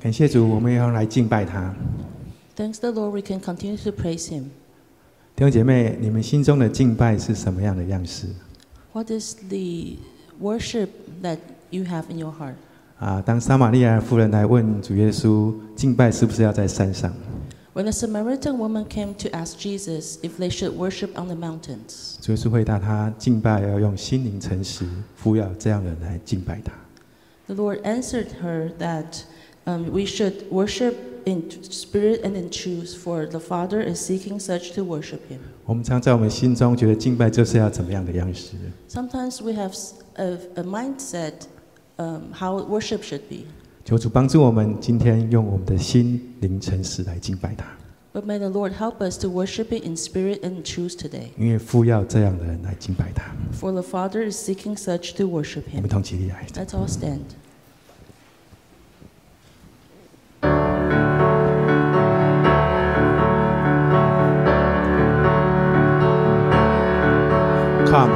感谢主，我们要来敬拜他。 Thanks the Lord, we can continue to praise Him. 弟兄姐妹，你们心中的敬拜是什么样的样式？ What is the worship that you have in your heart? 当撒玛利亚妇人来问主耶稣，敬拜是不是要在山上？ When the Samaritan woman came to ask Jesus if they should worship on the mountains, 主耶稣回答他，敬拜要用心灵诚实，服要这样的人来敬拜他。 the Lord answered her that we should worship in spirit and in truth, for the Father is seeking such to worship Him. 我们常在我们心中觉得敬拜就是要怎么样的样式？ Sometimes we have a mindset how worship should be. 求主帮助我们，今天用我们的心灵诚实来敬拜他， But may the Lord help us to worship Him in spirit and in truth today. 因为父要这样的人来敬拜他。 For the Father is seeking such to worship 我们 Him. 同起立来。 Let's all stand. Come,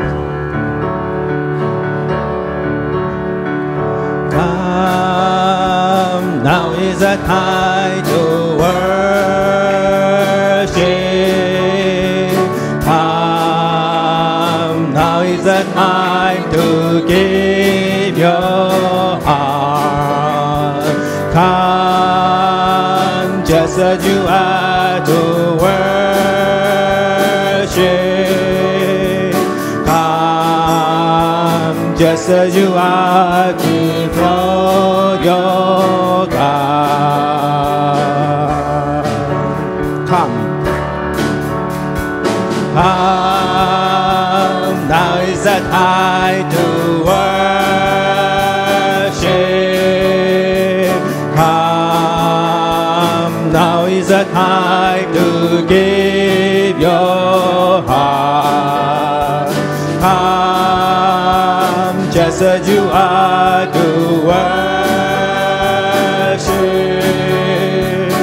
come, now is the time to worship. Come, now is the time to give your heart. Come, just as you are to worship. Just as you are before your God. Come, come, now is the time to worship. Come, now is the time to give your heart. Come, just as you are to worship.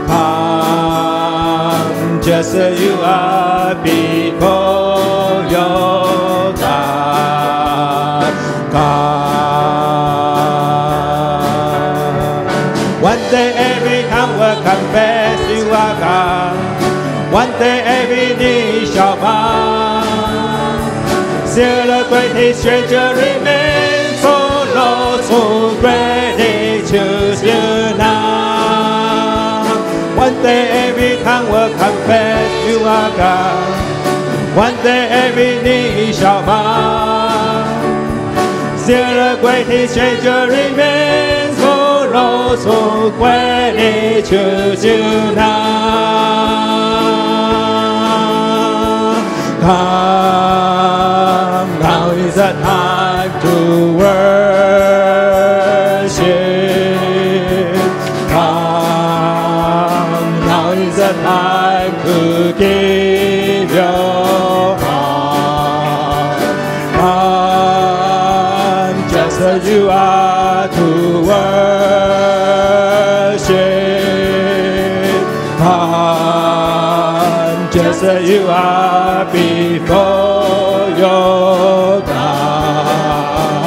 Come, just as you are before your God. God. One day every tongue will confess you are God. One day every knee shall bow. Still a great stranger remains for those who greatly choose you now. One day every tongue will confess you are God. One day every knee shall bow. Still a great stranger remains for those who greatly choose you now. Come, now is the time to worship. Come, now is the time to give your heart. Come, just as you are to worship. Come, just as you are before your God.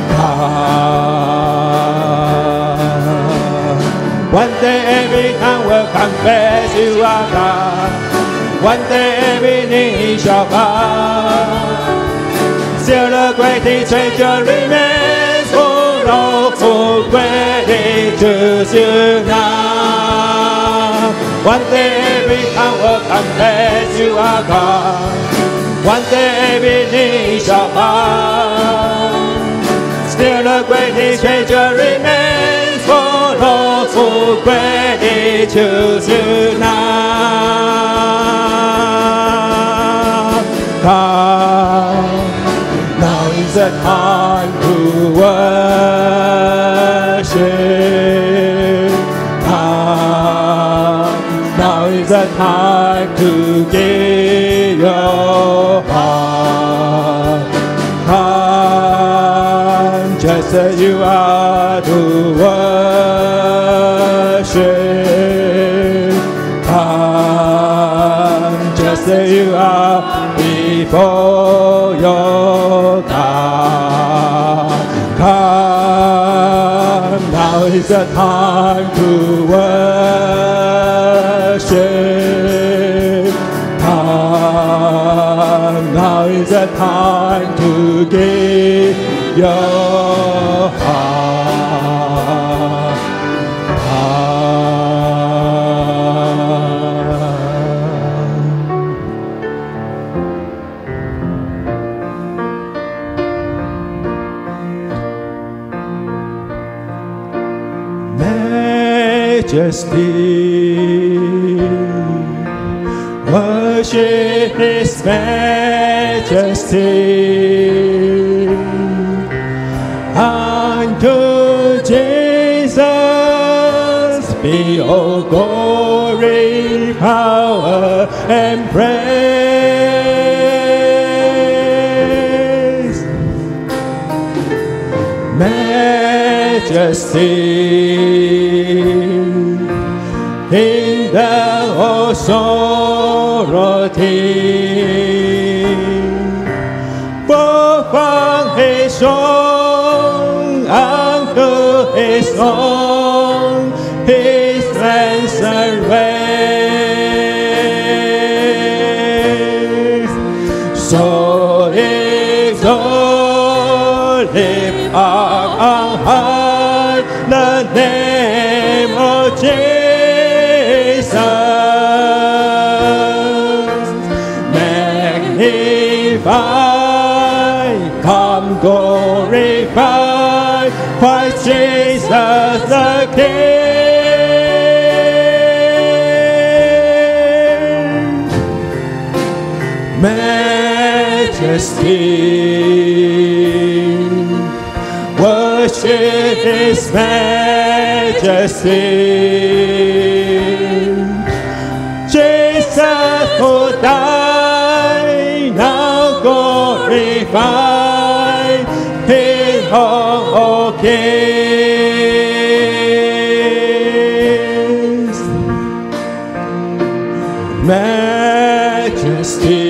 God. One day every tongue will confess you are God. One day every knee shall bow. Still a great stranger remains for those who greatly choose you now. One day every tongue will confess you are God. One day every knee shall bow. Still a great stranger remains for those who greatly choose you now. Come, now is the time to worship. Come, now is the time to give your heart. Come, just as you are to worship. Come, just as you are before your God. Come, now is the time to worship. Now is the time to give your heart. Majesty, worship His majesty. Unto Jesus be all glory, power, and praise. Majesty, kingdom, authority, 播放 His song unto His song, His ransom ways. So exalt, lift up on high the name of Jesus. Magnify, come glorify Christ Jesus the King. Majesty, worship His majesty. Jesus who died, now glorify His whole kings. Majesty,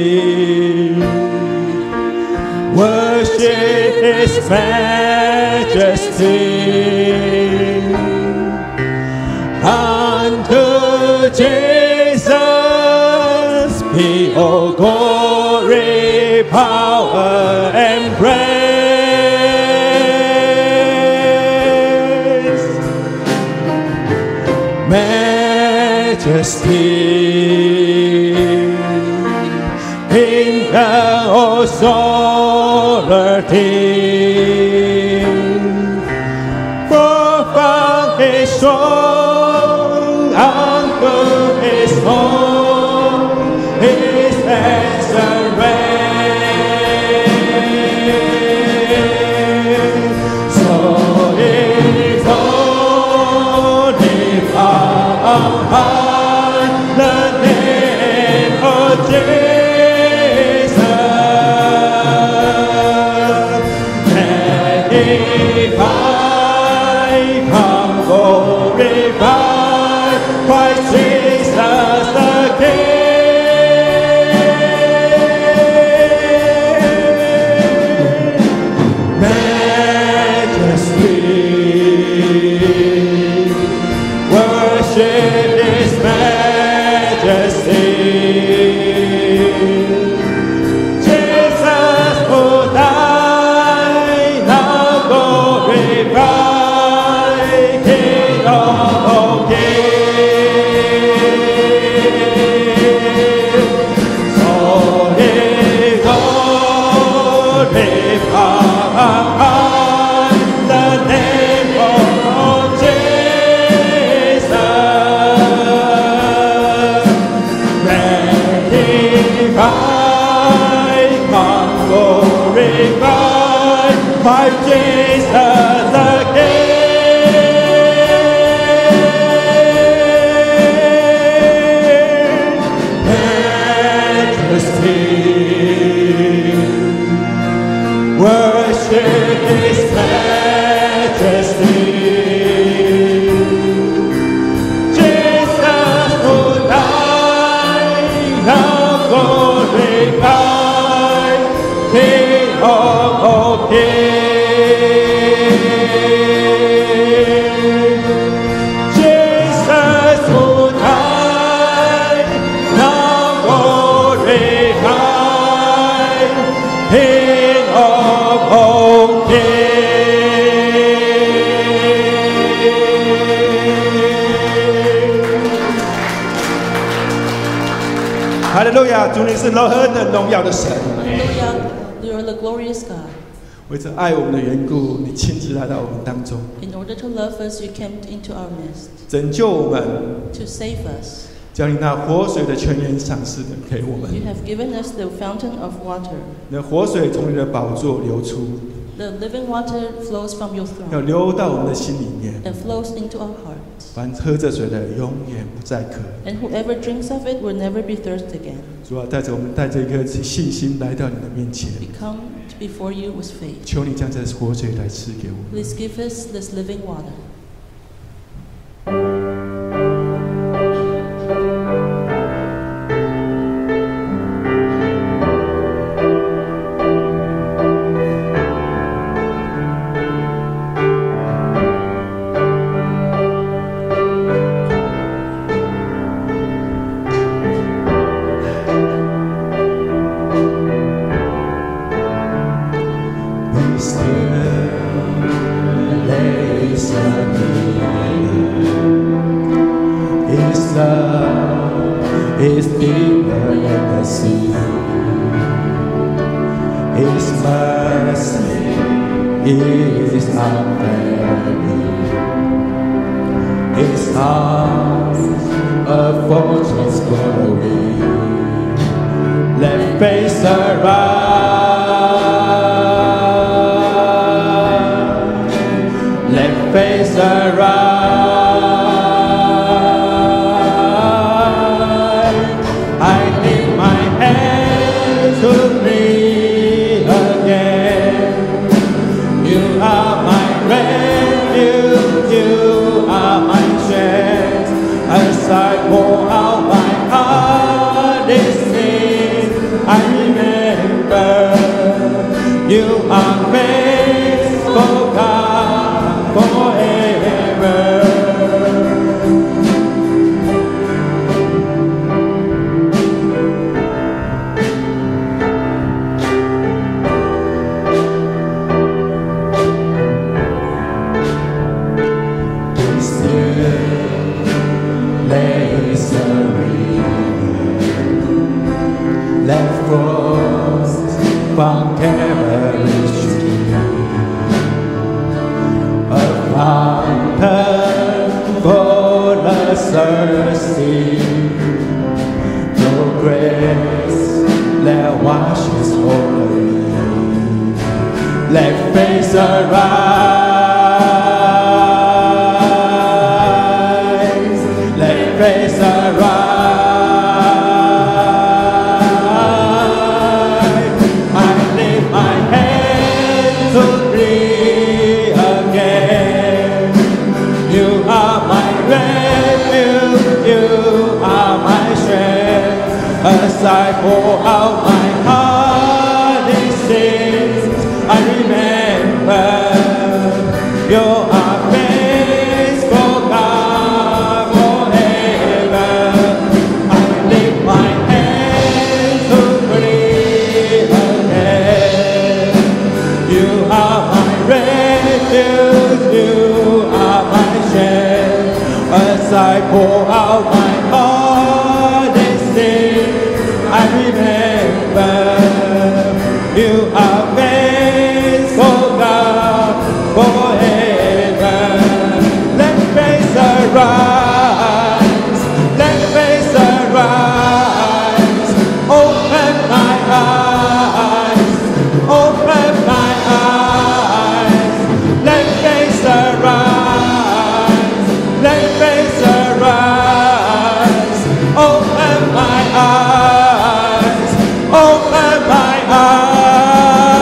worship His majesty. Unto Jesus be all glory, power, and praise. Majesty, kingdom, authority, profound His song unto His song, His answer reigns. So exalt Him on high, the name of Jesus. Magnify, come glorify Christ Jesus the King. Majesty, worship His majesty. Jesus who died, now glorify King of kings. So exalt, lift up high the name of Jesus. Magnify, come glorify my Jesus the King. Majesty, worship His majesty. Jesus who died, now glorify King of all kings. King of all kings. 哈利路亚！主你是何等荣耀的神！ Hallelujah, you are the glorious God. 为着爱我们的缘故，你亲自来到我们当中， In order to love us, you came into our midst 拯救我们， to save us. 将你那活水的泉源赏赐的给我们。 You have given us the fountain of water. 那活水从你的宝座流出， The living water flows from your 要 throne 流到我们的心里面。 and flows into our hearts. 凡喝这水的，永远不再渴。 And whoever drinks of it will never be thirsty again. 主啊，带着一颗信心来到你的面前， We come before you with faith. 求你将这活水来赐给我们。 Please give us this living water. Is deeper than the sea. His mercy is unfailing. His arms a fortress following. Let face around. Let face around. As I pour out my heart this sin, I remember you are faithful God forever. Let frost from Calvary's tree, a fountain for the thirsty. Your grace let wash us holy. Let face arise. Let face arise. As I pour out my heart in sins, I remember you are faithful God forever. I lift my hands to breathe again. You are my refuge, you are my strength. As I pour out my heart in sins, I remember you are faithful God forever. Let faith arise, let faith arise. Open my eyes, open my eyes. Let faith arise, let faith arise. Open my eyes, open my eyes.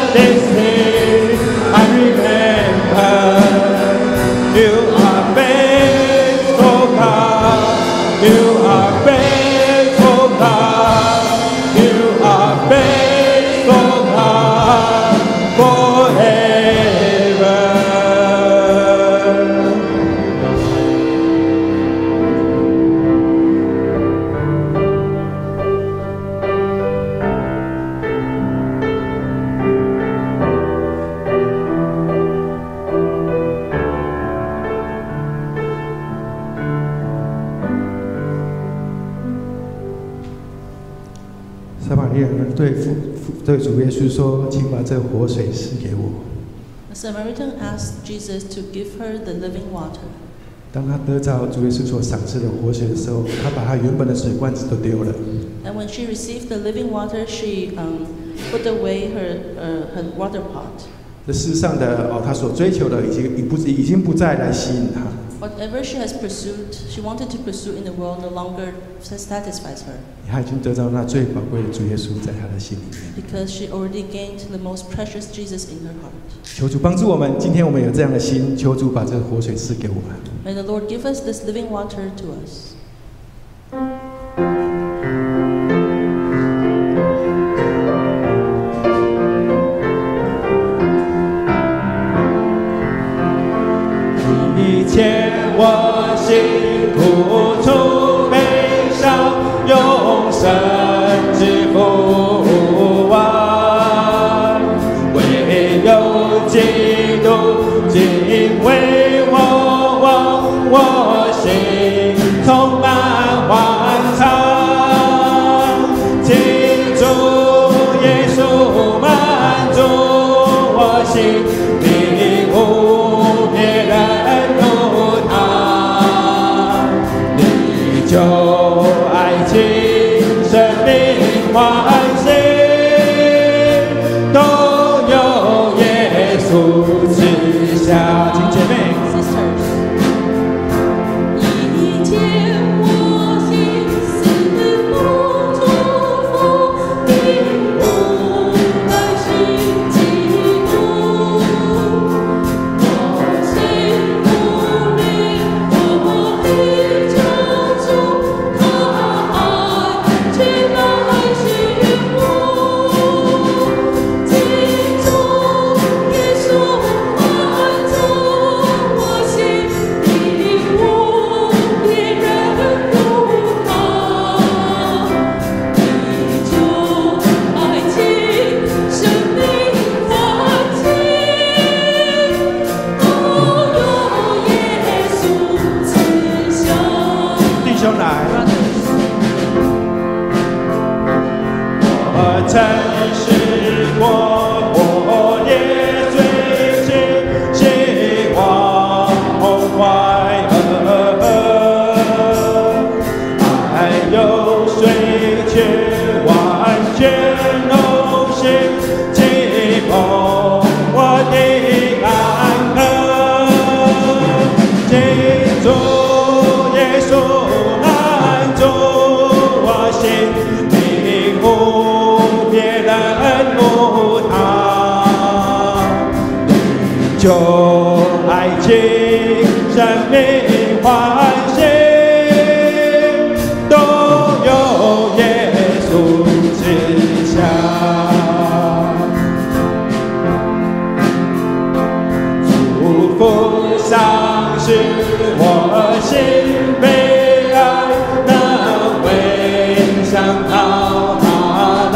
this day I remember you are faithful God, you are faithful God, you are faithful God forever. 撒玛利亚人对主耶稣说：“请把这活水赐给我。” The Samaritan asked Jesus to give her the living water. 当他得着主耶稣所赏赐的活水的时候，他把他原本的水罐子都丢了。 And when she received the living water, she put away her water pot. 这世上的他所追求的已经不再来吸引他。 Whatever she has pursued, she wanted to pursue in the world, no longer satisfies her. 他已经得到那最宝贵的主耶稣在他的心里面。 Because she already gained the most precious Jesus in her heart. 求主帮助我们，今天我们有这样的心，求主把这个活水赐给我们。 May the Lord give us this living water to us. 以前我辛苦出悲伤，用神之福望，唯有基督敬畏我望，我心充满欢畅，请主耶稣满足我心，领悟别人就爱情、生命、欢喜，都有耶稣赐下。请姐妹。 Sisters. 以前我心思不祝福，并不甘心嫉妒。我心不灵，我的救主，他爱却来寻我。记住耶稣满足我心，领悟别人如他。地久爱情，生命欢喜，都有耶稣赐下。 弟兄来，我曾是过火烈最近，希望崩坏爱有水却完全浓心，启蒙我的安乐，记住耶稣满足我心，领悟别人如他，就爱情、生命、欢喜，都有耶稣赐下。祝福上是我心被爱，能回想到他来，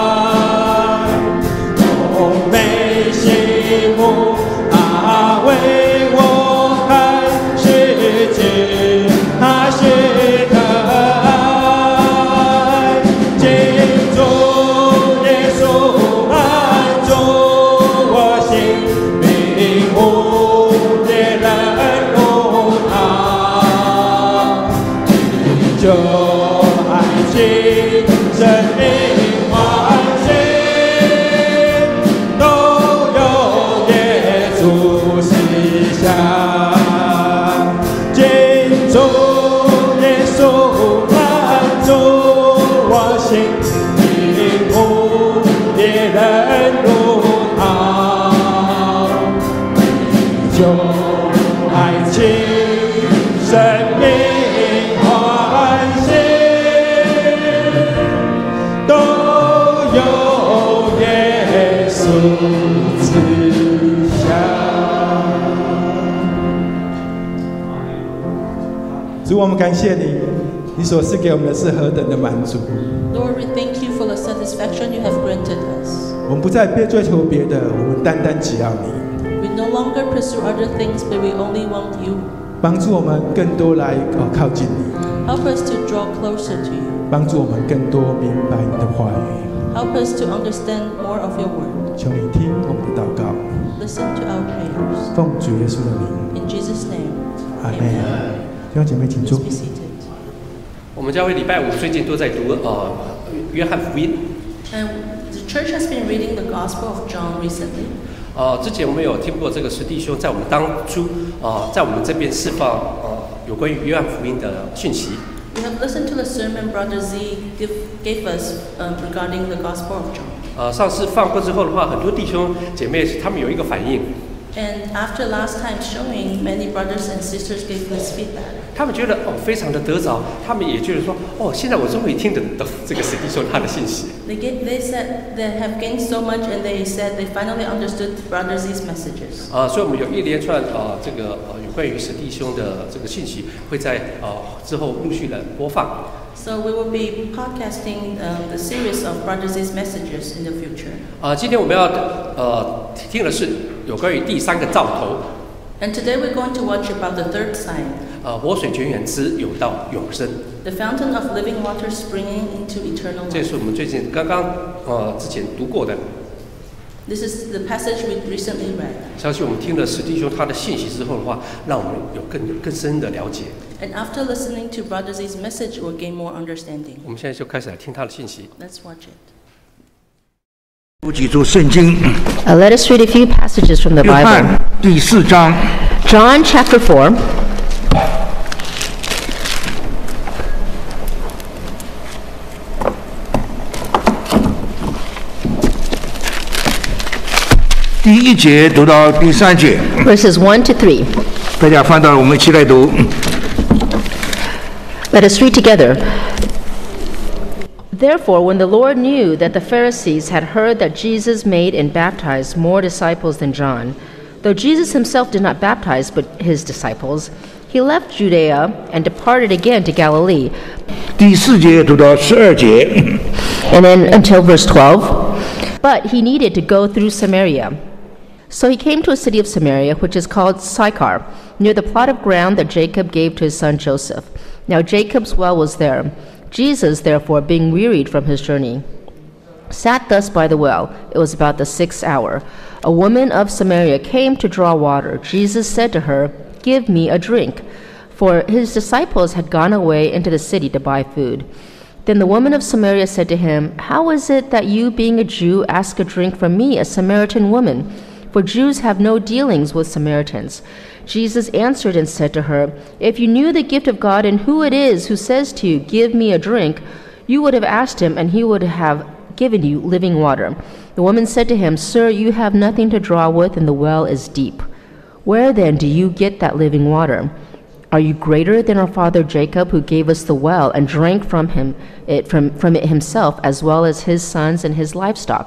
浓眉细目，他为我开世界，他是可爱，记住耶稣满足我心，领悟别人如他，就爱情、生命、欢喜，都有耶稣赐救、爱情、生命、欢喜，都有耶稣赐下。 主，我们感谢你，你所赐给我们的是何等的满足。 Lord, we thank you for the satisfaction you have granted us. 我们不再追求别的，我们单单只要你。 We no longer pursue other things, but we only want you. 帮助我们更多来靠近你， Help us to draw closer to you. 帮助我们更多明白你的话语。 Help us to understand more of your word. 求你听我们的祷告， Listen to our prayers. 奉主耶稣的名， In Jesus' name, 阿门。弟兄姐妹，请坐 please。be seated. 我们教会礼拜五最近都在读约翰福音。 And the church has been reading the Gospel of John recently. 之前我们有听过这个石弟兄在我们当初在我们这边释放有关于约翰福音的讯息。 We have listened to the sermon Brother Z gave us regarding the Gospel of John. 上次放过之后的话，很多弟兄姐妹他们有一个反应， And after last time showing, many brothers and sisters gave this feedback. 他们觉得非常的得着，他们也觉得说现在我终于听得懂这个石弟兄他的信息。 They said they have gained so much, and they said they finally understood Brother Z's messages. 所以我们有一连串这个有关于石弟兄的这个信息，会在之后陆续的播放。 So we will be podcasting the series of Brother Z's messages in the future. 今天我们要听的是有关于第三个兆头。 And today we're going to watch about the third sign, 活水泉源之有道永生。 the fountain of living water springing into eternal 这 life. 是我们最近刚刚之前读过的。 This is the passage we recently read. 相信我们听了史弟兄他的信息之后的话，让我们有更深的了解。 And after listening to Brother Z's message, we'll gain more understanding. 我们现在就开始来听他的信息。 Let's watch it. 读几处圣经， Let us read a few passages from the 约 Bible. 翰第4章 John chapter 4, 第1节读到第3节， verses 1 to 3. 大家翻到，我们一起来读。 Let us read together. Therefore, when the Lord knew that the Pharisees had heard that Jesus made and baptized more disciples than John, though Jesus himself did not baptize but his disciples, he left Judea and departed again to Galilee. 第4节读到12节， And then until verse 12. But he needed to go through Samaria. So he came to a city of Samaria, which is called Sychar, near the plot of ground that Jacob gave to his son Joseph. Now Jacob's well was there. Jesus, therefore, being wearied from his journey, sat thus by the well. It was about the 6th hour. A woman of Samaria came to draw water. Jesus said to her, "Give me a drink." For his disciples had gone away into the city to buy food. Then the woman of Samaria said to him, "How is it that you, being a Jew, ask a drink from me, a Samaritan woman? For Jews have no dealings with Samaritans." Jesus answered and said to her, "If you knew the gift of God and who it is who says to you, 'Give me a drink,' you would have asked him, and he would have given you living water." The woman said to him, "Sir, you have nothing to draw with, and the well is deep. Where then do you get that living water? Are you greater than our father Jacob, who gave us the well and drank from it himself, as well as his sons and his livestock?"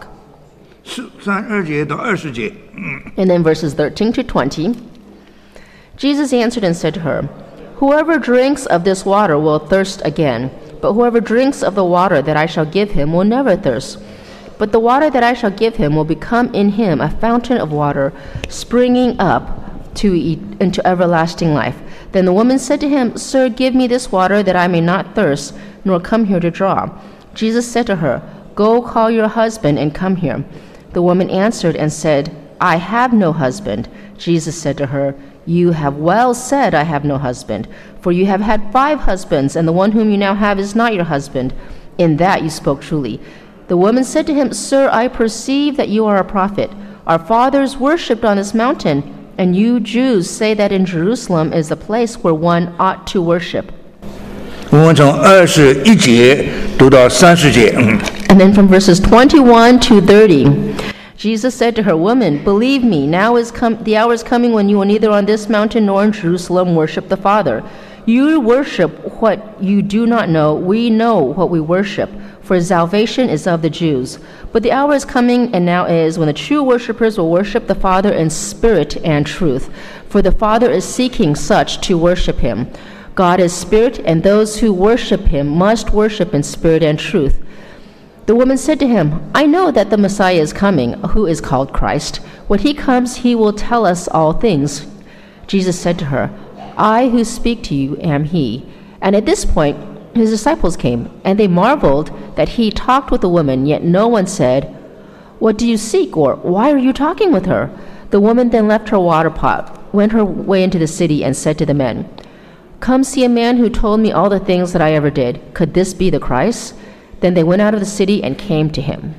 32节到20节， And then verses 13 to 20. Jesus answered and said to her, "Whoever drinks of this water will thirst again, but whoever drinks of the water that I shall give him will never thirst. But the water that I shall give him will become in him a fountain of water springing up into everlasting life." Then the woman said to him, "Sir, give me this water that I may not thirst, nor come here to draw." Jesus said to her, "Go call your husband and come here." The woman answered and said, "I have no husband." Jesus said to her, "You have well said, 'I have no husband,' for you have had 5 husbands, and the one whom you now have is not your husband. In that you spoke truly." The woman said to him, "Sir, I perceive that you are a prophet. Our fathers worshipped on this mountain, and you Jews say that in Jerusalem is the place where one ought to worship." 我们从21节读到30节。 And then from verses 21 to 30, Jesus said to her, Woman, believe me, the hour is coming when you will neither on this mountain nor in Jerusalem worship the Father. You worship what you do not know. We know what we worship, for salvation is of the Jews. But the hour is coming, and now is, when the true worshipers will worship the Father in spirit and truth. For the Father is seeking such to worship him. God is spirit, and those who worship him must worship in spirit and truth. The woman said to him, I know that the Messiah is coming, who is called Christ. When he comes, he will tell us all things. Jesus said to her, I who speak to you am he. And at this point, his disciples came, and they marveled that he talked with the woman, yet no one said, What do you seek? Or why are you talking with her? The woman then left her water pot, went her way into the city, and said to the men, Come see a man who told me all the things that I ever did. Could this be the Christ? Then they went out of the city and came to him.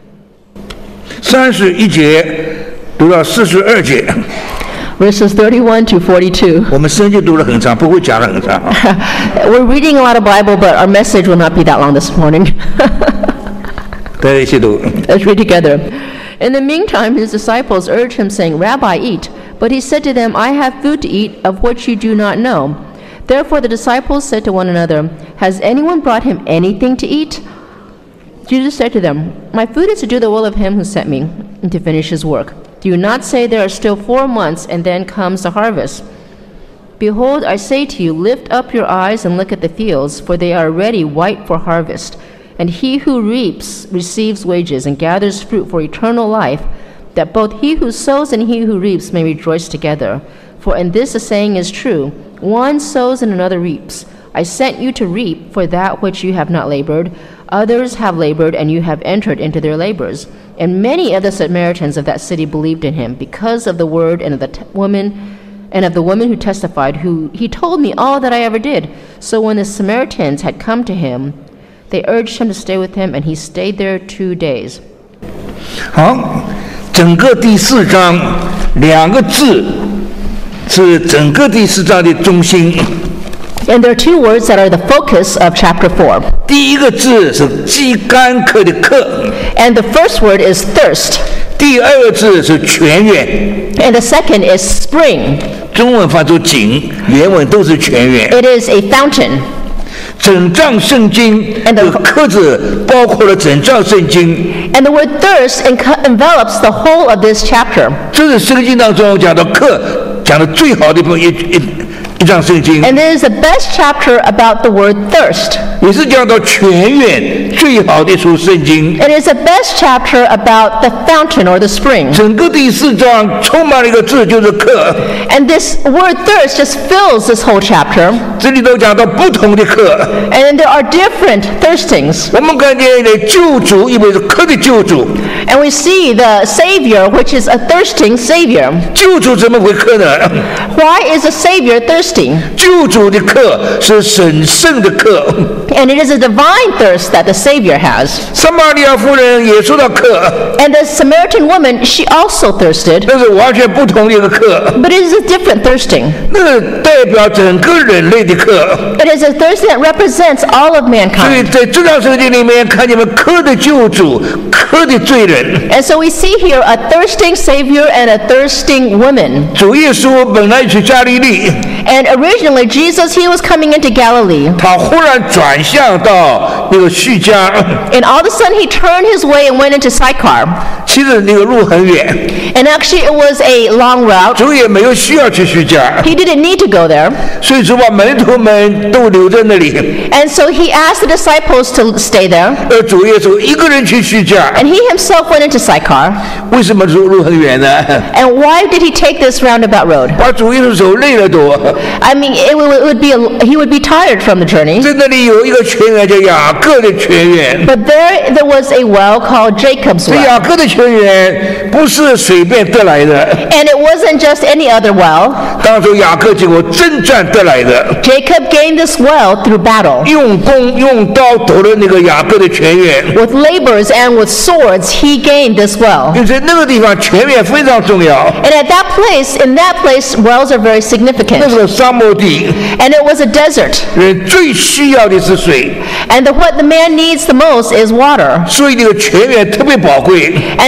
31节读到42节。 Verses 31 to 42. 我们圣经读得很长，不会讲得很长。 We're reading a lot of Bible, but our message will not be that long this morning. 大家一起读。 Let's read together. In the meantime, his disciples urged him, saying, Rabbi, eat. But he said to them, I have food to eat of which you do not know. Therefore the disciples said to one another, Has anyone brought him anything to eat? Jesus said to them, My food is to do the will of him who sent me, and to finish his work. Do you not say there are still 4 months, and then comes the harvest? Behold, I say to you, lift up your eyes and look at the fields, for they are already white for harvest. And he who reaps receives wages and gathers fruit for eternal life, that both he who sows and he who reaps may rejoice together. For in this the saying is true, one sows and another reaps. I sent you to reap for that which you have not labored. Others have labored, and you have entered into their labors. And many of the Samaritans of that city believed in him, because of the word and of the woman who testified, who he told me all that I ever did. So when the Samaritans had come to him, they urged him to stay with him, and he stayed there 2 days. 好，整个第4章2个字是整个第4章的中心。 And there are 2 words that are the focus of chapter 4. 第一个字是饥干渴的渴， And the first word is thirst. 第二个字是泉源， And the second is spring. 中文翻作井，原文都是泉源。 It is a fountain. 整章圣经的课字包括了整章圣经。 And the word thirst envelops the whole of this chapter. 这是圣经当中讲到课讲的最好的一章圣经。 And this is the best chapter about the word thirst. 也是讲到泉源最好的一处圣经。 It is the best chapter about the fountain or the spring. 整个第4章充满了一个字，就是课。 And this word thirst just fills this whole chapter. 这里头讲到不同的课。 And there are different thirstings. 我们看见的救主，因为是课的救主。 And we see the Savior, which is a thirsting Savior. 救主怎么会渴呢？ Why is a Savior thirsty? 救主的渴是神圣的渴。 And it is a divine thirst that the Savior has. 撒玛利亚妇人也受到渴。 And the Samaritan woman, she also thirsted. 那是完全不同的一个渴。 But it is a different thirsting. 那代表整个人类的渴。 It is a thirst that represents all of 所以 mankind. 在这章圣经里面，看见们渴的救主，渴的罪人。 And so we see here a thirsting Savior and a thirsting woman. 主耶稣本来去加利利， And originally, Jesus, he was coming into Galilee. 他忽然转向到那个叙加。 And all of a sudden, he turned his way and went into Sychar. 其实那个路很远， And actually, it was a long route. 主也没有需要去叙加， He didn't need to go there. 所以主把门徒们都留在那里， And so he asked the disciples to stay there. 而主耶稣一个人去叙加。 And he himself went into Sychar. 为什么路很远呢？ And why did he take this roundabout road? 把主耶稣走累了多。 I mean, he would be tired from the journey. 在那里有一个泉源叫雅各的泉源。 But there was a well called Jacob's 这 well. 雅各的泉源不是随便得来的， And it wasn't just any other well. 当初雅各经过征战得来的， Jacob gained this well through battle. 用弓用刀夺了那个雅各的泉源。 With labors and with swords, he gained this well. 因为在那个地方泉源非常重要， And in that place, wells are very 那 significant. 是沙漠地， And it was a desert. 人最需要的是水， And what the man needs the most is water. 所以那个泉源特别宝贵。 And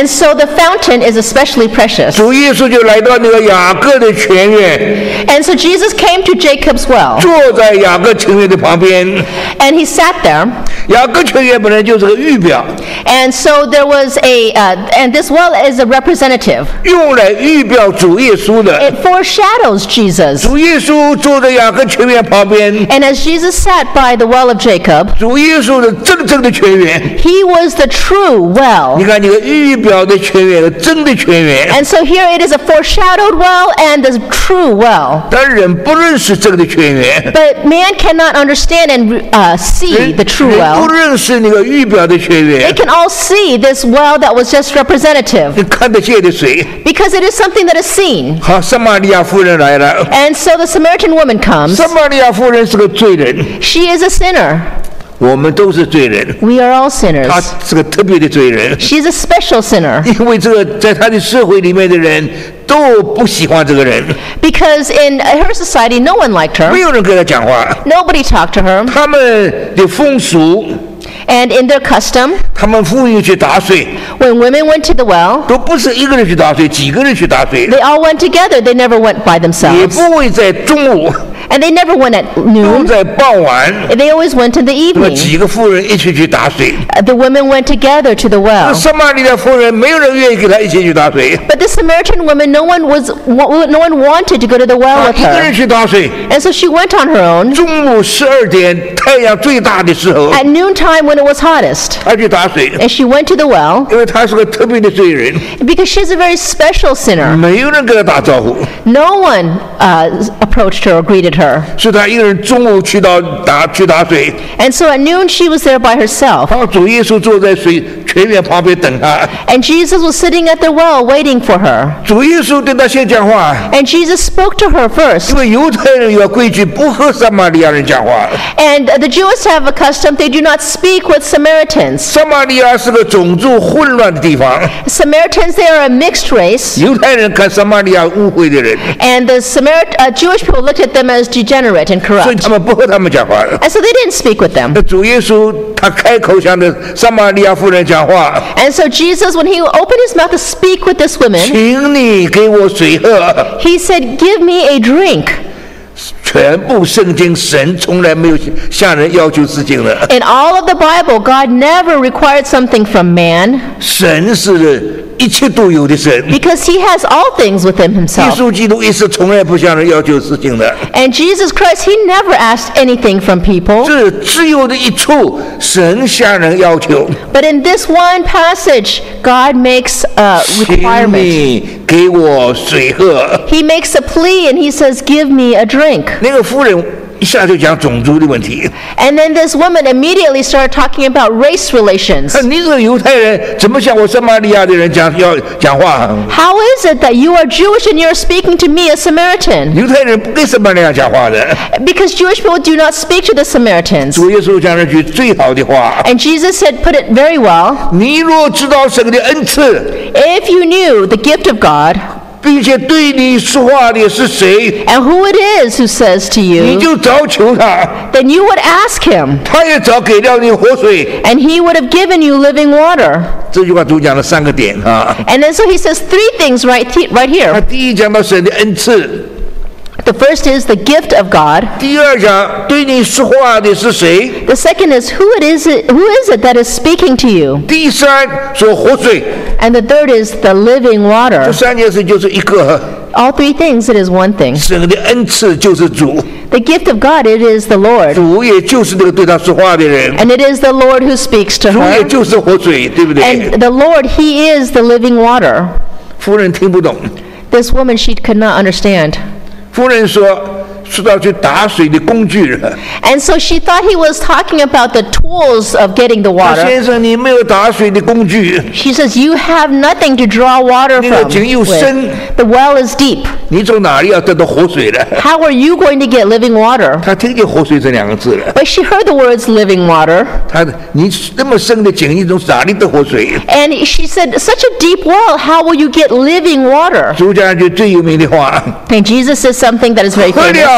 so the fountain is especially precious. 主耶稣就来到那个雅各的泉源， And so Jesus came to Jacob's well, 坐在雅各泉源的旁边。 and he sat there. 雅各泉源本来就是个预表， And so there was and this well is a representative. 用来预表主耶稣的。 It foreshadows Jesus. 主耶稣坐在雅各泉源旁边， And as Jesus sat by the well of Jacob, 主耶稣的真正的泉源。 he was the true 你 well. 看，这个预表的泉源和真的泉源， And so here it is a foreshadowed well and a true well. 但人不认识真的泉源， But man cannot understand and see the true 人不 well. 认识那个预表的泉 They 源， can all see this well that was just representative 你看得见的水。 because it is something that is seen. 好，撒玛利亚妇人来了。 And so the Samaritan woman comes. 撒玛利亚妇人是个罪人， She is a sinner. 我们都是罪人， We are all 她 sinners. 是个特别的罪人， She's a special sinner 因为这个在她的社会里面的人都不喜欢这个人， because in her society, no one liked 没 her. 有人跟她讲话。 Nobody talked to her. 他们的风俗， And in their custom, 他们妇女去打水， when women went to the well, 都不是一个人去打水，几个人去打水， they all went together. They never went by 也 themselves. 不会在中午， And they never went at 都 noon. 在傍晚。 They always went in the 那么 evening. 几个妇人一起去打水， The women went together to the 那 well. 撒玛利亚妇人没有人愿意跟她一起去打水， But the Samaritan woman, no one wanted to go to the 她 well with 一个人 her. 去打水。 And so she went on her own. 中午12点，太阳最大的时候， At noontime when it was hottest. 她去打水， And she went to the well 因为她是个特别的罪人， because she's a very special sinner. 没有人跟她打招呼， No one approached her or greeted her. 所以她一个人中午去打水。 And so at noon she was there by herself. 然后主耶稣坐在泉源旁边等她， And Jesus was sitting at the well waiting for her. 主耶稣对她先讲话， And Jesus spoke to her first. 因为犹太人有规矩，不和撒玛利亚人讲话。 And the Jews have a custom, they do not speak with Samaritans. 撒玛利亚是个种族混乱的地方， Samaritans, they are a mixed race. 犹太人看撒玛利亚误会的人， And the Jewish people looked at them as degenerate and 所以 corrupt. 他们不和他们讲话。 And so they didn't speak with them. 那主耶稣他开口向的撒玛利亚妇人讲话， And so Jesus, when he opened his mouth to speak with this woman, 请你给我水喝。 he said, "Give me a drink." 全部圣经神从来没有向人要求事情的， In all of the Bible, God never required something from man 神是一切都有的神。 because he has all things within 耶 himself. 稣基督也是从来不向人要求事情的， And Jesus Christ, he never asked anything from people. 这只有的一处神向人要求， But in this one passage, God makes a 请 requirement. 你给我水喝。 He makes a plea and he says, "Give me a drink." 那个妇人一下就讲种族的问题， And then this woman immediately started talking about race relations. 你这个犹太人怎么向我撒玛利亚的人要讲话？ How is it that you are Jewish and you're speaking to me, a Samaritan? 犹太人不跟撒玛利亚讲话的。 Because Jewish people do not speak to the Samaritans. 主耶稣讲了句最好的话： And Jesus said, put it very well. 你若知道神的恩赐， If you knew the gift of God 并且对你说话的是谁， and who it is who says to 你 you, 就早求他， then you would ask him, 他也早给了你活水。 and he would have given you living water. 这句话主讲了3个点啊。 And then so he says 3 things right 他 here. 第一讲到神的恩赐， The first is the gift of God. 第二讲对你说话的是谁， The second is who is it that is speaking to you? 第三说活水。 And the third is the living 这 water. 3件事就是一个， All 3 things, it is one thing. 神的恩赐就是主， The gift of God, it is the Lord. 主也就是那个对他说话的人， And it is the Lord who speaks to 主也 her. 就是活水，对不对？ And the Lord, he is the living water. 夫人听不懂， This woman, she could not understand. 夫人说到去打水的工具了。 And so she thought he was talking about the tools of getting the 他 water. 先生，你没有打水的工具， She says, you have nothing to draw water 那个 from. 井又深， with. The well is deep. 你从哪里要得到活水的？ How are you going to get living water? 他听见活水这2个字了， But she heard the words living water. 你那么深的井，你从哪里得活水？ And she said, such a deep well, how will you get living water? 主讲一句最有名的话： And Jesus says something that is very 喝 famous.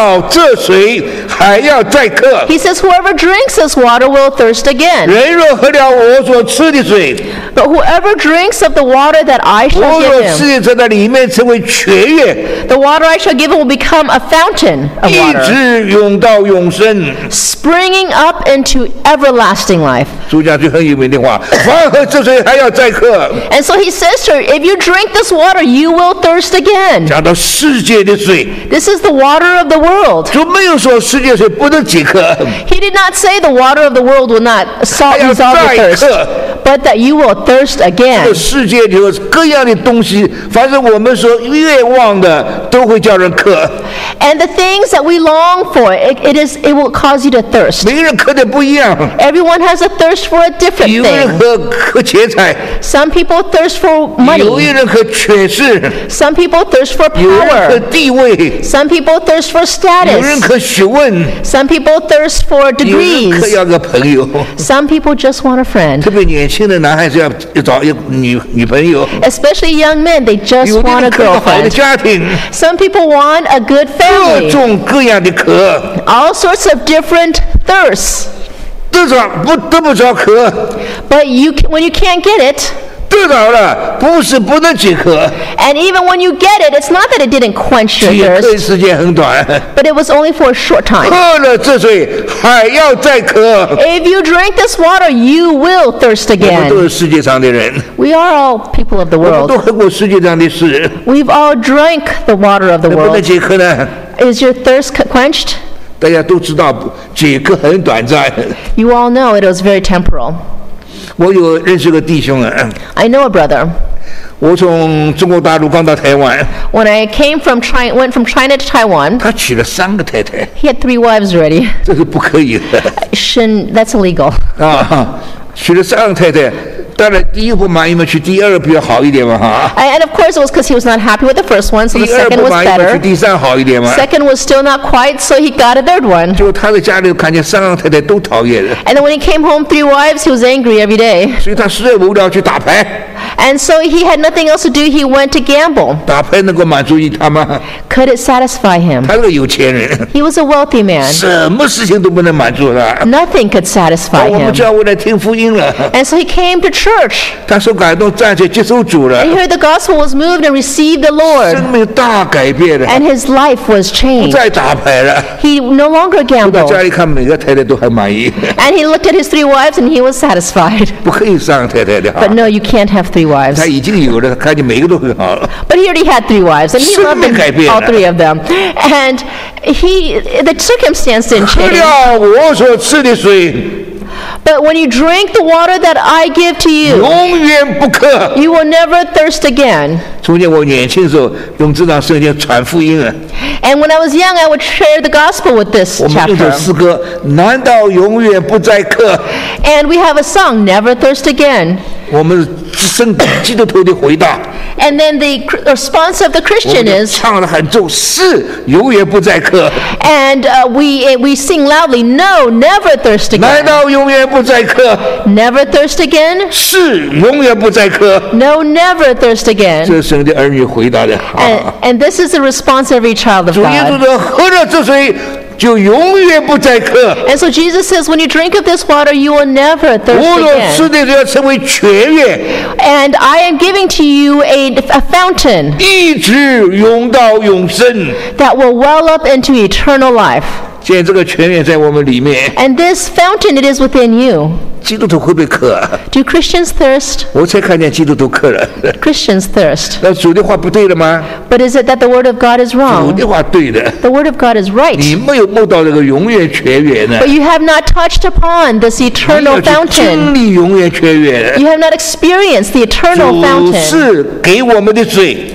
了这水，还要再渴。 He says, whoever drinks this water will thirst again. 人若喝了我所赐的水， But whoever drinks of the water that I 我 shall 所 give 赐 him, 的在那里面成为泉源， the water I shall give him will become a fountain of 一 water, 直涌到永生。 springing up into everlasting life. 主讲句很有名的话：凡喝这水，还要再渴。 And so he says to her, if you drink this water, you will thirst again. 讲到世界的水， This is the water of the world. 就没有说世界水不能解渴， He did not say the water of the world will not 还要 resolve 再 your thirst, 渴。 but that you will thirst 这 again. 个世界里头各样的东西，凡是我们所愿望的，都会叫人渴。 And the things that we long for, it will cause you to thirst. 每个人渴的不一样， Everyone has a thirst for a different 有人 thing. 渴钱财， Some people thirst for 有 money. 人渴权势， Some people thirst for 有人渴 power. 地位， Some people thirst for 有人 status. 渴学问， Some people thirst for 有人渴 degrees. 要个朋友。 Some people just want a friend. 特别年轻的男孩子要找一个女朋友， Especially young men, they just 有的 want 人 a 渴个好的 girlfriend. 家庭， Some people want a good 各 family. 种各样的渴， All sorts of different thirsts. 得不着渴， But when you can't get it, 得着了不是不能解渴， and even when you get it, it's not that it didn't quench 解 your 渴 thirst, 时间很短， but it was only for a short time. 喝了这水还要再渴。 If you drink this water, you will thirst 我们都 again. 是世界上的人， We are all people of the 我们 world. 都喝过世界上的事， We've all drank the water of the 能不能 world. 解渴呢？ Is your thirst quenched? 大家都知道解渴很短暂。 You all know it was very temporal. 我有认识个弟兄啊， I know a brother. 我从中国大陆刚到台湾， When I went from China to Taiwan, 他娶了3个太太， he had 3 wives already. 这是不可以的 That's illegal. 啊！娶了3个太太，当然第一不满意嘛，娶第2比较好一点嘛哈。 And of course, it was because he was not happy with the first one, so 第 the 2 second 不 was 满意嘛，娶 better. 第3好一点嘛。 Second was still not quite, so he got a third one. 就他在家里看见3个太太都讨厌的， And then when he came home 3 wives, he was angry every day. 所以他实在无聊去打牌。 And so he had nothing else to do. He went to gamble. 打牌能够满足他吗？ Could it satisfy him? 他是个有钱人， He was a wealthy man. 什么事情都不能满足他。 Nothing could satisfy 我们 him. 教会来听福音了， And so he came to church. 他受感动，站起来接受主了 He，heard the gospel was moved and received the 生 Lord. 命大改变了， And his life was 不 changed. 再打牌了。 He no longer 到家 gambled. 里看每个太太都很满意， And he looked at his 3 wives and he was satisfied. 不可以3个太太的哈 But。no, you can't have 3 wives. 他已经有了，看见每个都很好。 But he already had 3 wives, and he loved them, 生命改变了。 all 3 of them. And the circumstance didn't 喝 change. 了我所赐的水， But when you drink the water that I give to you, 永远不渴。 you will never thirst again. 从前我年轻的时候用这张圣经传福音啊， And when I was young, I would share the gospel with this 我们用首 chapter. 诗歌，难道永远不再渴？ And we have a song, Never Thirst Again. 我们圣基督徒的回答， And then the response of the 我 Christian 们 is, 唱得很重，是永远不再渴。 and we sing loudly, no, never thirst 难 again. 道永远不再渴？ Never thirst again? 是永远不再渴。 No, never thirst again. 这是神的儿女回答的。 And this is the response of every child of 主耶稣 God. 说：“喝了这水，就永远不再渴。 And so Jesus says, when you drink of this water, you will never 我 thirst 所 again. 赐的要成为泉源， And I am giving to you a fountain 一直涌到永生。 that will well up into eternal life. 现在这个泉源在我们里面， And this fountain, it is within you. 基督徒会不会渴？ Do Christians thirst? 我才看见基督徒渴了。 Christians thirst. 那主的话不对了吗？ But is it that the word of God is 主 wrong? 的话对的， The word of God is 你 right. 没有摸到这个永远泉源呢。 But you have not touched upon this 你要 eternal 去经 fountain. 历永远泉源。 You have not experienced the eternal 主 fountain. 是给我们的水，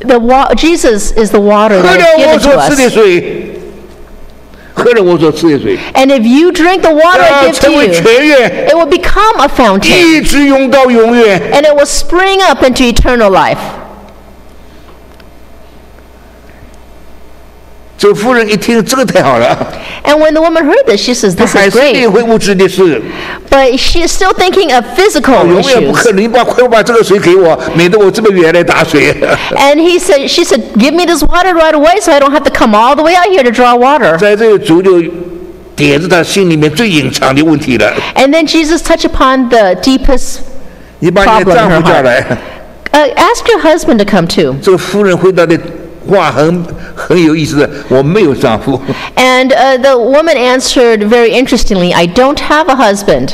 Jesus is the water 喝 that 了 is 我 given to 所赐的 us. 水，喝了我所赐的水， And if you drink the water I 要 give 成 to 为 you, 泉源， it will become a fountain. 一直涌到永远。 And it will spring up into eternal life. 这妇人一听，这个太好了， And when the woman heard this, she says, 她 "This 还 is 是念 great." 会物质的事， But she is still thinking of physical 永远不 issues. 可能，你快把这个水给我，免得我这么远来打水。 And she said, "Give me this water right away, so I don't have to come all the way out here to draw water." 在这个主就点着他心里面最隐藏的问题了。 And then Jesus touched upon the deepest. 你把你的 Problem in 丈 her 夫叫 heart. 来。 Ask your husband to come too. 这个夫人回答的话很有意思的，我没有丈夫。 And the woman answered very interestingly, "I don't have a husband."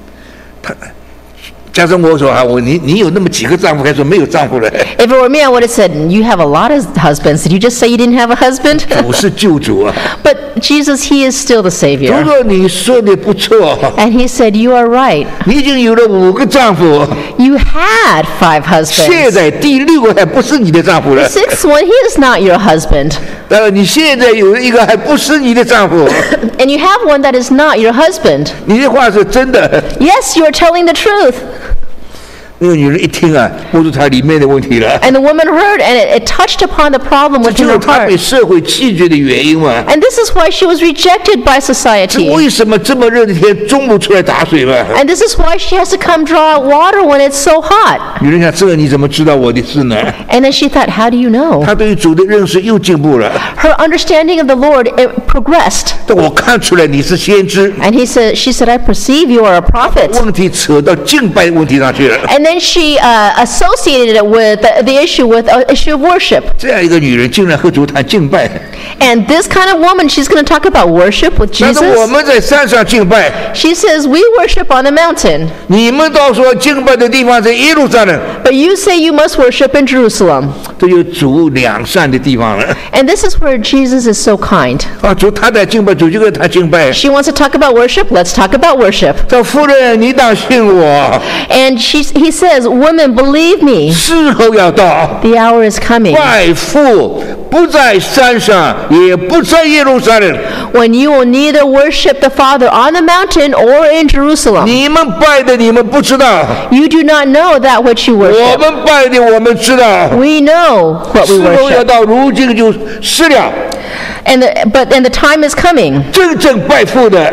加上我说啊，你有那么几个丈夫，还说没有丈夫了？ If it were me, I would have said, "You have a lot of husbands. Did you just say you didn't have a husband?" 主是救主啊！ But Jesus, He is still the 如 Savior. 果你说的不错， And He said, "You are right. 你已经有了5个丈夫， You had 5 现 husbands. 在第6个还不是你的丈夫了。 The 6th one, he is not your husband. 你现在有一个还不是你的丈夫， And you have one that is not your husband. 你的话是真的。 Yes, you are telling the truth." 那个女人一听啊，不是她里面的问题了， And the woman heard, and it touched upon the problem 这 within 就是 her 她被 heart. 社会弃绝的原因嘛。 And this is why she was rejected by 这 society. 为什么这么热的天中午出来打水嘛？ And this is why she has to come draw out water when it's so hot. 女人想，这个你怎么知道我的事呢？ And then she thought, how do you know? 她对于主的认识又进步了。 Her understanding of the Lord, it progressed. 但我看出来你是先知， And she said, "I perceive you are a prophet." 问题扯到敬拜的问题上去了。 And then she associated it with the issue of worship. 这样一个女人竟然和主谈敬拜， And this kind of woman, she's going to talk about worship with 但是我 Jesus. 们在山上敬拜， She says, "We worship on a mountain." 你们倒说敬拜的地方在耶路撒冷， But you say you must worship in Jerusalem. 这就主良善的地方了。 And this is where Jesus is so kind. 啊，主他在敬拜，主就跟他敬拜。 She wants to talk about worship. Let's talk about worship. 这夫人，你当信我， And he says, "Women, believe me, 时候要到， the hour is coming 拜父不在山上，也不在耶路撒冷。 when you will neither worship the Father on the mountain or in Jerusalem. 你们拜的你们不知道， You do not know that which you 我 worship. 们拜的我们知道。 We know what 时 we 候要 worship. 到，如今就失了。 And the time is coming 真正拜父的，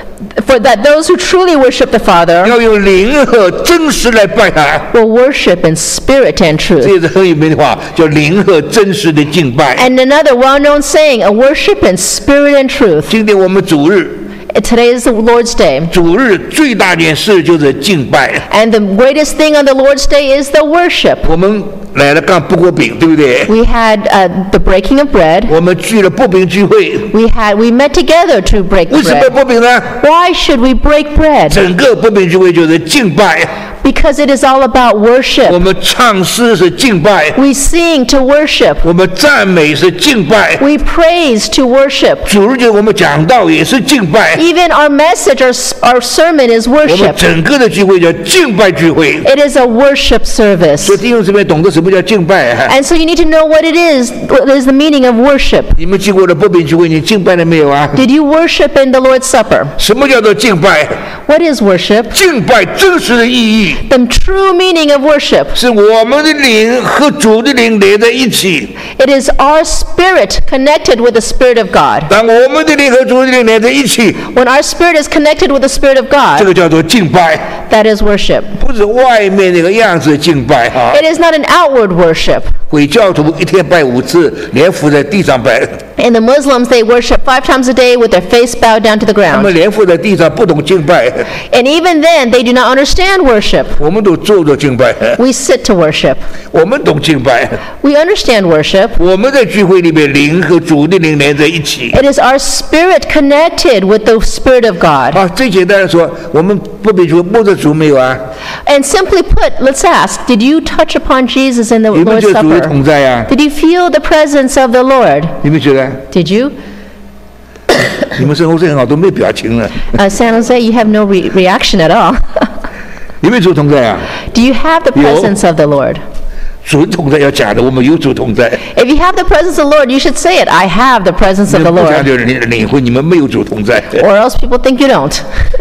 for that those who truly worship the Father 要用灵和真实来拜他。 will worship in spirit and 这 truth. 也是很有名的话，叫灵和真实的敬拜。 And another well-known saying, a worship in spirit and truth. 今天我们主日， Today is the Lord's Day. 主日最大件事就是敬拜。 And the greatest thing on the Lord's Day is the worship. 我们来了刚不过饼，对不对？ We had the breaking of bread. 我们聚了不饼聚会， We met together to break 为什么要 bread. 不饼呢？ Why should we break bread? 整个不饼聚会就是敬拜， Because it is all about 我 worship. 们唱诗是敬拜， We sing to worship. 我们赞美是敬拜， We praise to worship. 主日节我们讲道也是敬拜， Even our message, our sermon is 我们 worship. 整个的聚会叫敬拜聚会。 It is a worship 所 service. 以弟兄姊妹懂得什么叫敬拜啊？ And so you need to know what is the meaning of worship. 你们经过了不饼聚会，你敬拜了没有啊？ Did you worship in the Lord's Supper? 什么叫做敬拜？ What is worship? 敬拜真实的意义 The true meaning of worship. 是我们的灵和主的灵连在一起。 It is our spirit connected with the Spirit of God. 当我们的灵和主的灵连在一起， When our spirit is connected with the Spirit of 这 God, 个叫做敬拜， that is worship. 不是外面那个样子敬拜哈。 It is not an outward worship. 回教徒一天拜5次，连伏在地上拜， And the Muslims, they worship 5 times a day with their face bowed down to the 他们 ground. 连伏在地上不懂敬拜， And even then, they do not understand worship. 我们都坐着敬拜， We sit to worship. 我们懂敬拜， We understand worship. 我们在聚会里面灵和主的灵连在一起。 It is our spirit connected with the Spirit of God. 好，最简单的说，我们不比主摸着主没有啊？ And simply put, let's ask, did you touch upon Jesus in the 你们 Lord's 觉得主的 Supper? 同在啊？ Did you feel the presence of the Lord? 你们觉得？ Did you? 你们生活是很好，都没表情了。 San Jose, you have no reaction at all. 你们主同在啊？ Do you have the presence of the Lord? 主同在要讲的，我们有主同在。 If you have the presence of the Lord, you should say it. I have the presence 你 of 们 the 不讲 Lord. 究领会，你们没有主同在。 Or else people think you don't.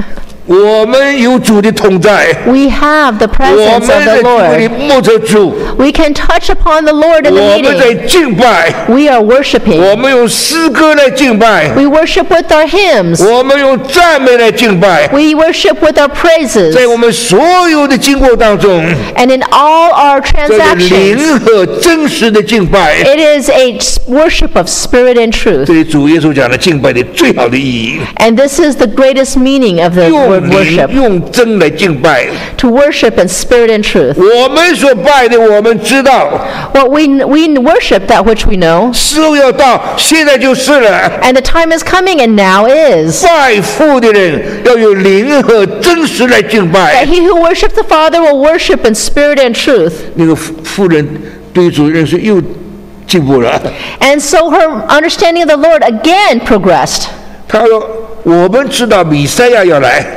我们有主的同在， We have the 我 presence 们 of 在 the 主里 Lord. 摸着主， We can touch upon the Lord in the 我们在 meeting. 敬拜， We are worshiping. 我们用诗歌来敬拜， We worship with our hymns. 我们用赞美来敬拜， We worship with our praises. 在我们所有的经过当中， And in all our 这个 transactions, 灵和真实的敬拜， it is a worship of spirit and truth. 这里主耶稣讲的敬拜的最好的意义， And this is the greatest meaning of the 用 word 灵 worship. 用真来敬拜。 To worship in spirit and truth. 我们所拜的，我们知道， What we worship that which we know. 时候要到，现在就是了。 And the time is coming and now is. 拜父的人要有灵和真实来敬 That 拜。 he who worships the Father will worship in spirit and truth. 那个妇人对主认识又进步了。 And so her understanding of the Lord again progressed. 她说：“我们知道弥赛亚要来，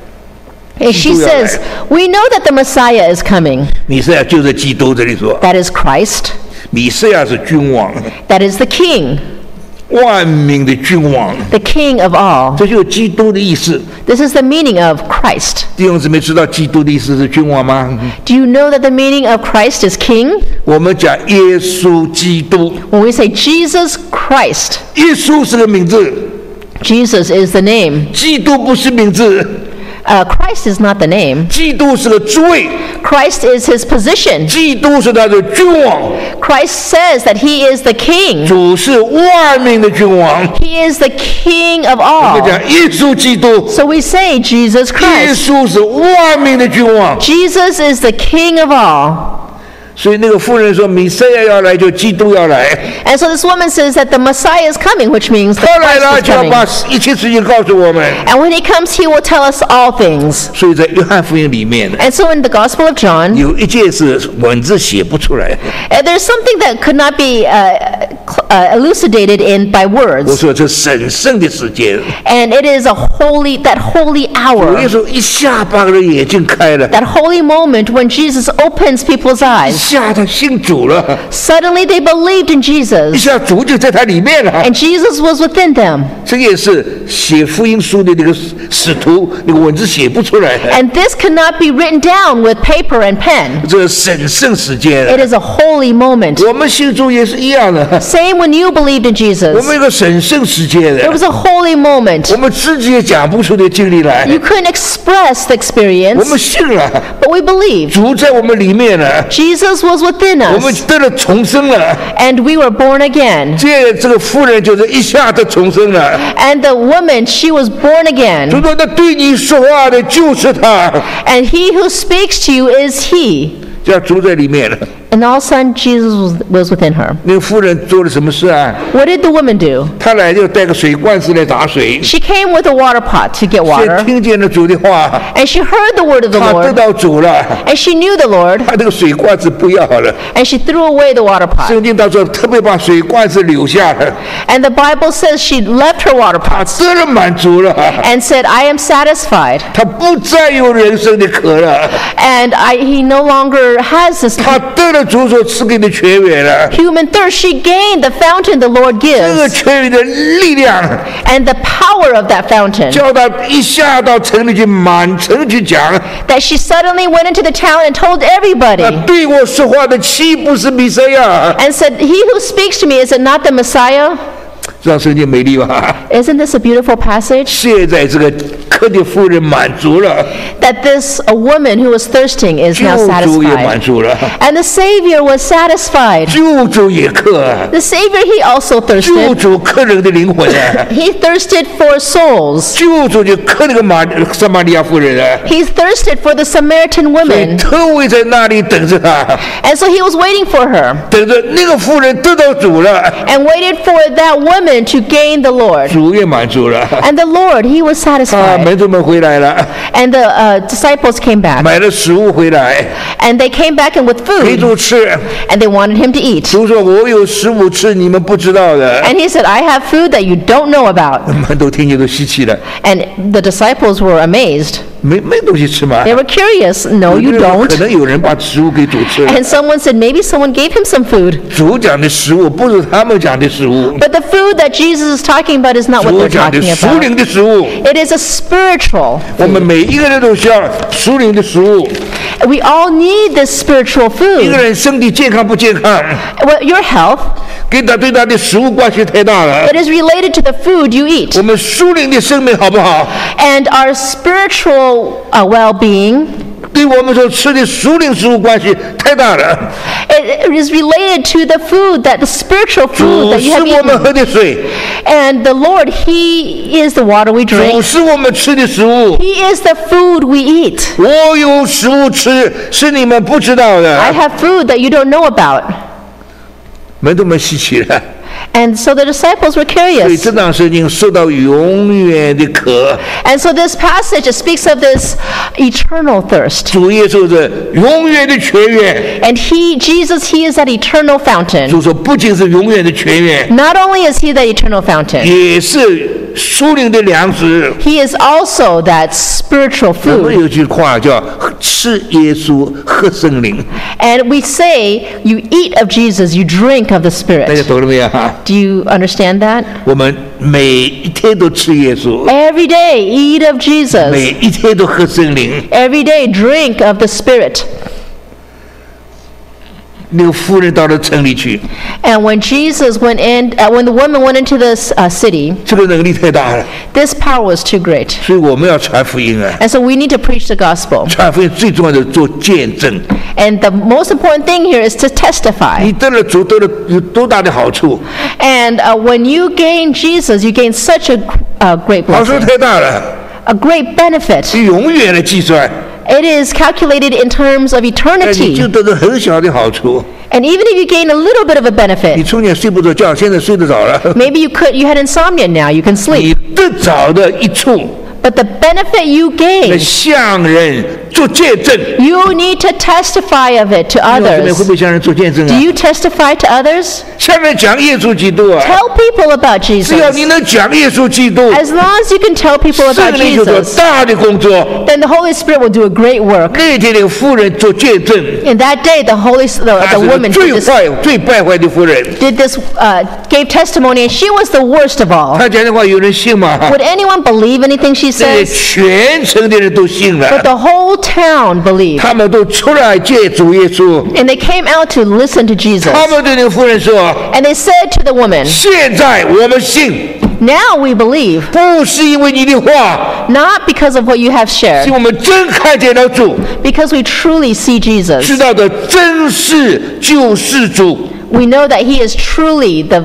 And she says, we know that the Messiah is coming. 弥赛亚就是基督。”这里说， That is Christ. 弥赛亚是君王， That is the King. 万民的君王， The King of all. 这就是基督的意思。 This is the meaning of Christ. 弟兄姊妹，知道基督的意思是君王吗？ Do you know that the meaning of Christ is King? 我们讲耶稣基督， When we say Jesus Christ, 耶稣是个名字， Jesus is the name. 基督不是名字， Christ is not the name. 基督是个职位， Christ is his position. 基督是他的君王， Christ says that he is the king. 主是万民的君王。 He is the king of 我们 all. 讲耶稣基督， So we say Jesus 耶 Christ. 稣是万民的君王。 Jesus is the king of all. 所以那个妇人说，弥赛亚要来，就基督要来。 And so this woman says that the Messiah is coming, which means the 他来 Christ 了 is 就要 coming. 把一切事情告诉我们。 And when he comes, he will tell us all things. 所以在约翰福音里面， And so in the Gospel of John, 有一件事文字写不出来。 there's something that could not be elucidated in by 我 words. 说这神圣的时间， And it is that holy 主 hour, 耶稣一下把人眼睛开了， that holy moment when Jesus opens people's 一 eyes. 下他信主了， Suddenly they believed in 一 Jesus, 下主就在他里面了。 and Jesus was within them. 这个也是写福音书的那个使徒，那个文字写不出来的。 And this cannot be written down with paper and pen. 这个神圣时间， It is a holy moment. 我们信主也是一样的。 Same when you believed in 我 Jesus. 们有个神圣时间 There 的， was a holy moment. 我们自己也讲不出的经历来。 You couldn't express the 我 experience, 们信了， but we believed. 主在我们里面了， Jesus was within 我们 us, 得了重生了。 and we were born again. 这个妇人就是一下子重生了。 And the woman, she was born 主 again. 说：“那对你说话的就是他。 And he who speaks to you is he. ” 这样主在里面了。 And all of a sudden, Jesus was within her. 那个妇人做了什么事啊？ What did the woman do? 她来就带个水罐子来打水， She came with a water pot to get 先 water, 听见了主的话， and she heard the word of the 她得 Lord, 到主了， and she knew the Lord, 她这个水罐子不要了。 and she threw away the water pot. 圣经当中特别把水罐子留下了， And the Bible says she left her water 她 pots 得了满足了， and said, I am satisfied. 她不再有人生的渴了， And he no longer has this 她得了主所赐给的泉源了。 human thirst. She gained the fountain the Lord 这个 gives, 泉源的力量， and the power of that fountain, 叫她一下到城里去满城去讲， that she suddenly went into the town and told everybody 对我说话的岂不是弥赛亚？ and said, He who speaks to me, is it not the Messiah? 这样圣经美丽吧？ Isn't this a beautiful passage? 现在这个客的妇人满足了， That a woman who was thirsting is 救 now 主也满 satisfied. 足了， And the Savior was satisfied. 救主也渴， The Savior, he also 救 thirsted. 主渴人的灵魂啊！ He thirsted for souls. 救主就渴那个撒玛利亚妇人啊！ He thirsted for the Samaritan 所以 woman. 特为在那里等着他， And so he was waiting for her 等着那个妇人得到主了， and waited for that woman to gain the Lord. 主也满足了。 And the Lord, he was 啊， satisfied. 门徒们回来了， And the disciples came back. 买了食物回来 And they came back and with 给 food. 主吃。 And they wanted him to eat. 主说：“我有食物吃，你们不知道的。 And he said, I have food that you don't know about. ” 门徒听见都稀奇了。 And the disciples were amazed. 没东西吃吗？ They were curious. No, you 可 don't. 能有人把食物给主吃了。 And someone said maybe someone gave him some food. 主讲的食物不是他们讲的食物， But the food that Jesus is talking about is not what 主 they're 讲的 talking 属 about. 灵的食物。 It is a spiritual 我们 food. 每一个人都需要属灵的食物。 We all need this spiritual 一个 food. 人身体健康不健康， Well, your health, 跟他对他的食物关系太大了。 it is related to the food you eat. 我们属灵的生命好不好？ And our spiritual well-being, 对我们所吃的属灵食物关系太大了。 it is related to the food, that the spiritual 主 food that you 是 have 我们 eaten. 喝的水， And the Lord, He is the water we 主 drink. 是我们吃的食物。 He is the food we eat. 我有食物吃，是你们不知道 I 的。 have food that you don't know about. 门徒们稀奇了， And so the disciples were 所以 curious. 这场圣经说到永远的渴， And so this passage, it speaks of this eternal thirst. 主耶稣是永远的泉源。 And Jesus, He is that eternal fountain. 主说不仅是永远的泉源， Not only is He the eternal fountain, 也是属灵的粮食。 He is also that spiritual 我们 food. 有句话叫吃耶稣喝圣灵， And we say, you eat of Jesus, you drink of the 大家 Spirit. 懂了没有？ Do you understand that? 我们每一天都吃耶稣， Every day, eat of Jesus. 每一天都喝圣灵。 Every day, drink of the Spirit. 那个妇人到了城里去， And when Jesus went in, when the woman went into this city, 这个能力太大了， this power was too great. 所以我们要传福音啊！ And so we need to preach the gospel. 传福音最重要的做见证。 And the most important thing here is to 你 testify. 得了主得了有多大的好处？ And when you gain Jesus, you gain such a great 好处 blessing, 太大了， a great benefit. 是永远的计算， It is calculated in terms of 但你 eternity. 就得了很小的好处。 And even if you gain a little bit of a 你 benefit, 从前睡不着觉，现在睡得着了。 maybe you had insomnia, now you can 你 sleep. 得着的一处， But the benefit you 来 gain, 向人做见证。 you need to testify of it to 你们会 others. 不会向人做见证 Do 啊？ you testify to others? 向人讲耶稣基督啊！ Tell people about 只要你 Jesus. 能讲耶稣基督， As long as you can tell people 圣 about 灵就做 Jesus, 大的工作。 then the Holy Spirit will do a great work. 那天那个妇人做见证， In that day, the 她 the 是 woman 最 did this, 坏、最败坏的妇人。 gave testimony, and she was the worst of all. 她讲的话有人信吗？ Would anyone believe anything she 这 says? 全城的人都信 But 了， the whole town believed. 他们都出来见主耶稣。 And they came out to listen to Jesus. 他们对那个妇人说 And they said to the woman, 现在我们信， now we believe, 不是因为你的话， not because of what you have 是 shared, 我们真看见了主， because we truly see 知 Jesus. 道的真是救世主， We know that he is truly the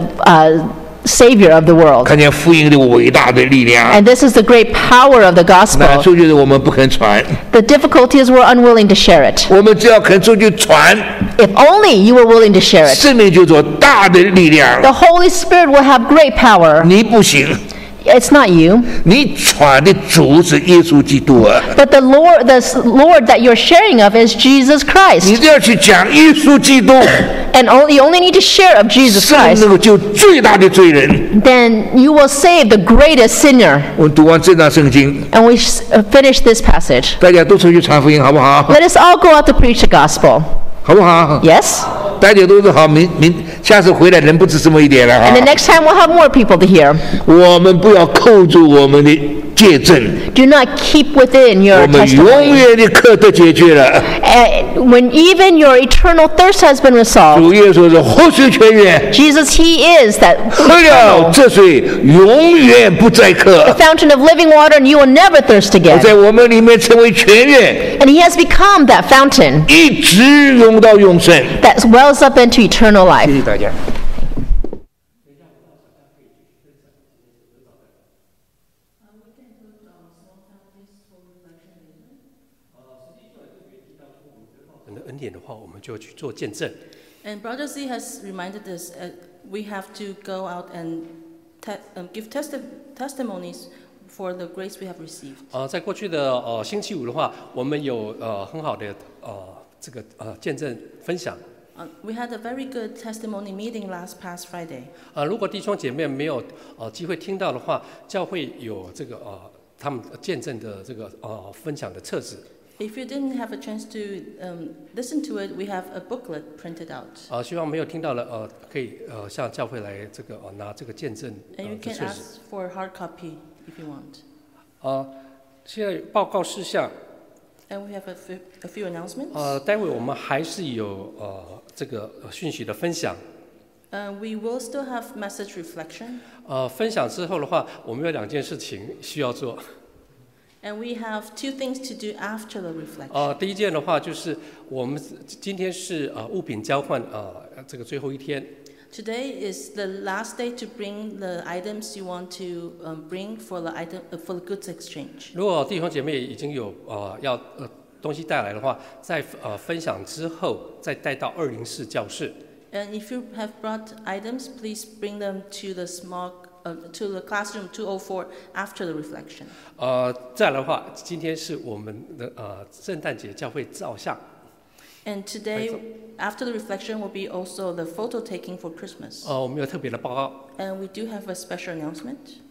Savior of the world. 看见福音的伟大的力量。 And this is the great power of the 难 gospel. 处就是我们不肯传， The difficulty is we're unwilling to share it. 我们只要肯出去传， If only you were willing to share it, 圣灵就做大的力量。 the Holy Spirit will have great power. 你不行， It's not you, 你传的主是耶稣基督啊！ but the Lord that you're sharing of is Jesus 你 Christ. 只要去讲耶稣基督， And you only need to share of Jesus 圣灵 Christ. 能够救最大的罪人。 Then you will save the greatest sinner. 我们读完这章圣经， And we finish this passage. 大家都出去传福音，好不好？ Let us all go out to preach the gospel. 好不好？ Yes? 大家都是好，下次回来人不止这么一点了 And the 哈。 next time we'll have more people to hear. 我们不要扣住我们的见证， Do not keep within 我 your 们永 testimony. 远的课都解决了。 And when even your eternal thirst has been resolved, 主耶稣是活水泉源， Jesus, He is that 喝了 eternal, 这水永远不再 the 渴， fountain of living water, and you will never thirst 在 again. 我们里面成为泉源， And He has become that fountain 一直涌到永生。 that wells up into eternal 谢 life. 谢大家。 神的恩典的话，我们就去做见证。 And Brother Z has reminded us we have to go out and give testimonies for the grace we have received. 在过去的星期五的话，我们有很好的这个见证分享。 We had a very good testimony meeting past Friday. 如果弟兄姐妹没有机会听到的话，教会有这个他们见证的这个分享的册子。 If you didn't have a chance to listen to it, we have a booklet printed out. 希望没有听到了可以向教会来这个拿这个见证 And you 的 can 册 ask 子。 for a hard copy if you want. 现在报告事项。 And we have a few announcements. 待会我们还是有这个讯息的分享。 We will still have message reflection. 分享之后的话，我们有2件事情需要做。 And we have 2 things to do after the reflection. 第一件的话就是我们今天是物品交换这个最后一天。 Today is the last day to bring the items you want to bring for the goods exchange. 如果弟兄姐妹已经有要东西带来的话，在分享之后再带到204教室。 And if you have brought items, please bring them to the classroom 204 after the reflection. 再来的话，今天是我们的圣诞节教会照相。 And today, after the reflection, will be also the photo taking for Christmas. 我们有特别的报告。 And we do have a special announcement.